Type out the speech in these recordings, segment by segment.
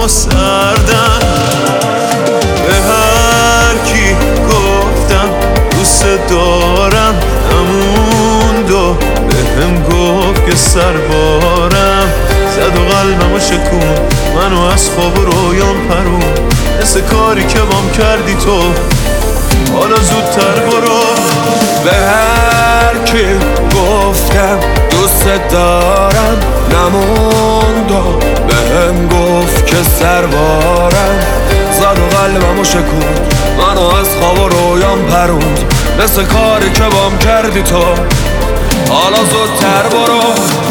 و سردم. به هر کی گفتم دوست دارم نموند و بهم گفت که سربارم. زد و قلبمو شکون، منو از خواب و رویام پرون. مثل کاری که بام کردی تو، حالا زودتر برو. به هر کی گفتم دوست دارم نموند و بهم گفت که سربارم. زد و قلبمو شکوند، منو از خواب و رویام پروند. مثل کاری که بام کردی تو، حالا زودتر برو.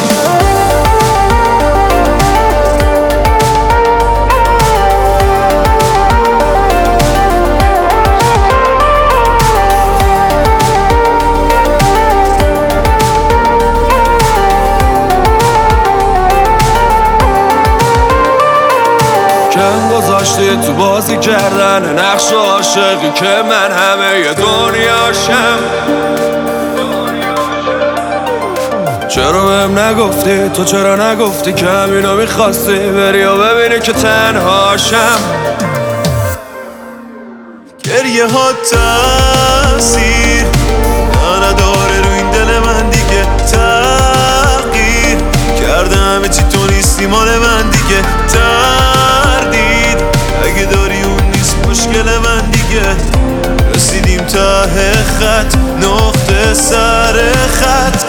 کم گذاشتی تو بازی کردن نقش عاشقی که من همه ی دنیاشم. چرا بهم نگفتی؟ تو چرا نگفتی که همینو میخواستی بری و ببینی که تنهاشم؟ گریه ها تاثیر نداره رو این دل من دیگه. تغییر کرده همه چی، تو نیستی مال من دیگه. تردید اگه داری اون نیست مشکل من دیگه. رسیدیم ته خط، نقطه سر خط.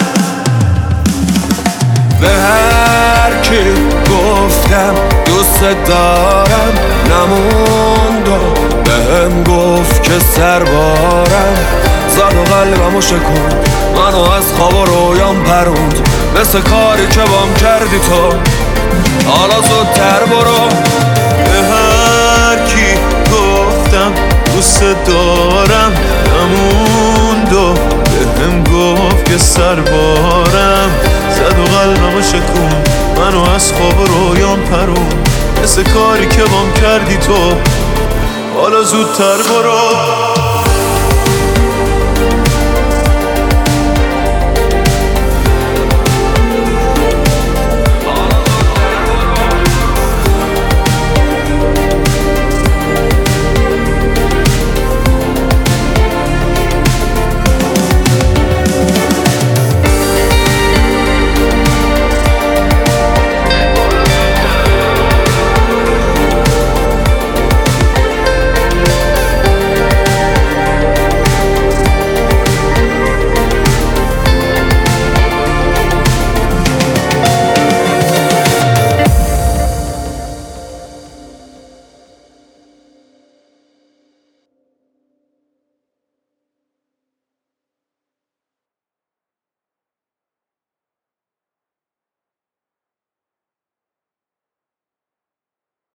به هر کی گفتم دوست دارم نموند و بهم گفت که سربارم. زد و قلبمو شکوند، منو از خواب و رویام پروند. مثل کاری که بام کردی تو، حالا زودتر برو. به هر کی گفتم دوست دارم نموند و بهم گفت که سربارم. زد و قلبمو شکون، منو از خواب و رویام پرون. مثل کاری که بام کردی تو، حالا زودتر برو.